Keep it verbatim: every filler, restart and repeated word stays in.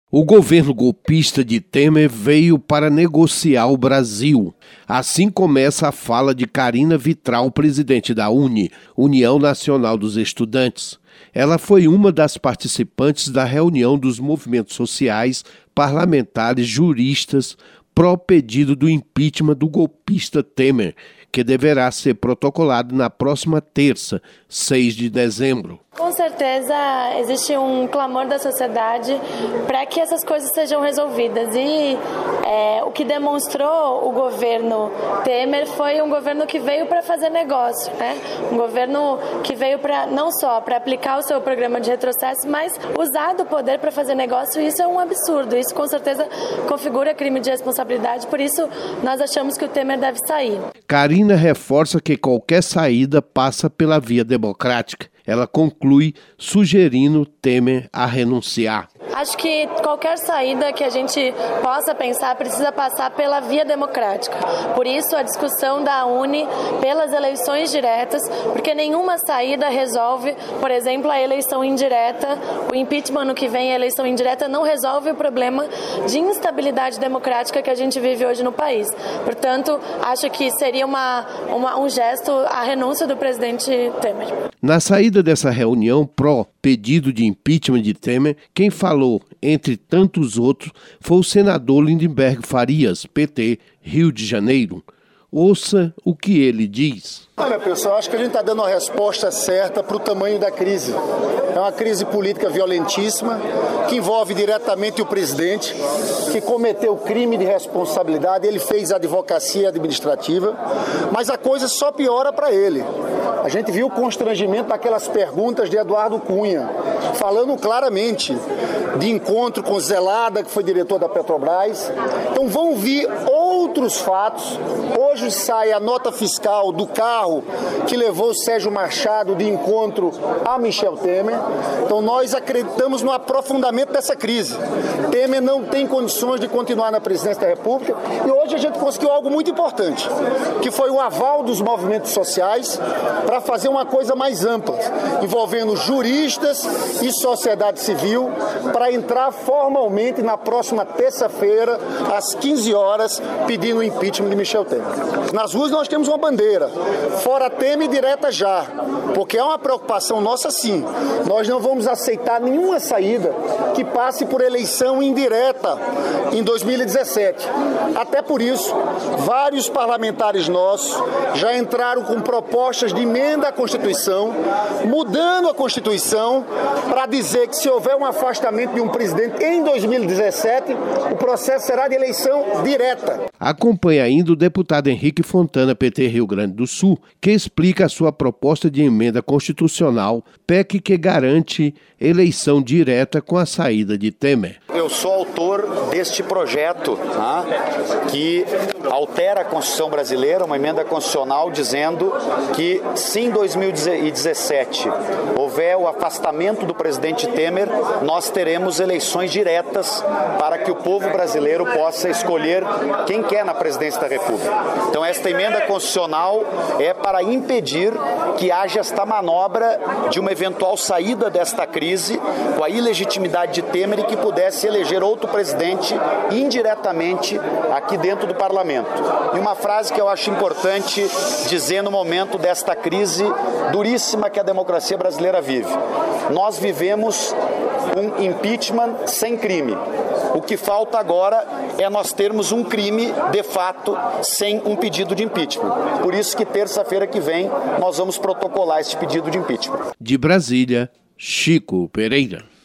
O governo golpista de Temer veio para negociar o Brasil. Assim começa a fala de Carina Vitral, presidente da U N E, União Nacional dos Estudantes. Ela foi uma das participantes da reunião dos movimentos sociais, parlamentares, juristas, pró-pedido do impeachment do golpista Temer, que deverá ser protocolado na próxima terça, seis de dezembro. Com certeza existe um clamor da sociedade para que essas coisas sejam resolvidas e é, o que demonstrou o governo Temer foi um governo que veio para fazer negócio, né? Um governo que veio para não só para aplicar o seu programa de retrocesso, mas usar do poder para fazer negócio. Isso é um absurdo, isso com certeza configura crime de responsabilidade, por isso nós achamos que o Temer deve sair. Carina reforça que qualquer saída passa pela via democrática. Ela conclui sugerindo Temer a renunciar. Acho que qualquer saída que a gente possa pensar precisa passar pela via democrática. Por isso, a discussão da U N E pelas eleições diretas, porque nenhuma saída resolve, por exemplo, a eleição indireta. O impeachment no que vem, a eleição indireta, não resolve o problema de instabilidade democrática que a gente vive hoje no país. Portanto, acho que seria uma, uma, um gesto a renúncia do presidente Temer. Na saída dessa reunião pró-pedido de impeachment de Temer, quem falou, entre tantos outros, foi o senador Lindenberg Farias, P T, Rio de Janeiro. Ouça o que ele diz. Olha, pessoal, acho que a gente está dando a resposta certa para o tamanho da crise. É uma crise política violentíssima, que envolve diretamente o presidente, que cometeu crime de responsabilidade, ele fez advocacia administrativa, mas a coisa só piora para ele. A gente viu o constrangimento daquelas perguntas de Eduardo Cunha, falando claramente de encontro com Zelada, que foi diretor da Petrobras. Então vão vir outros fatos. Hoje sai a nota fiscal do carro que levou o Sérgio Machado de encontro a Michel Temer. Então nós acreditamos no aprofundamento dessa crise. Temer não tem condições de continuar na presidência da República e hoje a gente conseguiu algo muito importante, que foi o aval dos movimentos sociais para fazer uma coisa mais ampla, envolvendo juristas e sociedade civil, para entrar formalmente na próxima terça-feira, às quinze horas, pedindo o impeachment de Michel Temer. Nas ruas nós temos uma bandeira, fora Temer, direta já, porque é uma preocupação nossa sim. Nós não vamos aceitar nenhuma saída que passe por eleição indireta em dois mil e dezessete. Até por isso, vários parlamentares nossos já entraram com propostas de emenda à Constituição, mudando a Constituição para dizer que se houver um afastamento de um presidente em dois mil e dezessete, o processo será de eleição direta. Acompanhe ainda o deputado Henrique Fontana, P T Rio Grande do Sul, que explica a sua proposta de emenda constitucional, P E C que garante eleição direta com a saída de Temer. Eu sou autor deste projeto, tá, que altera a Constituição brasileira, uma emenda constitucional dizendo que se em dois mil e dezessete houver o afastamento do presidente Temer, nós teremos eleições diretas para que o povo brasileiro possa escolher quem quer na presidência da República. Então esta emenda constitucional é para impedir que haja esta manobra de uma eventual saída desta crise com a ilegitimidade de Temer e que pudesse eleger outro presidente indiretamente aqui dentro do parlamento. E uma frase que eu acho importante dizer no momento desta crise duríssima que a democracia brasileira vive. Nós vivemos um impeachment sem crime. O que falta agora é nós termos um crime, de fato, sem um pedido de impeachment. Por isso que terça-feira que vem nós vamos protocolar este pedido de impeachment. De Brasília, Chico Pereira.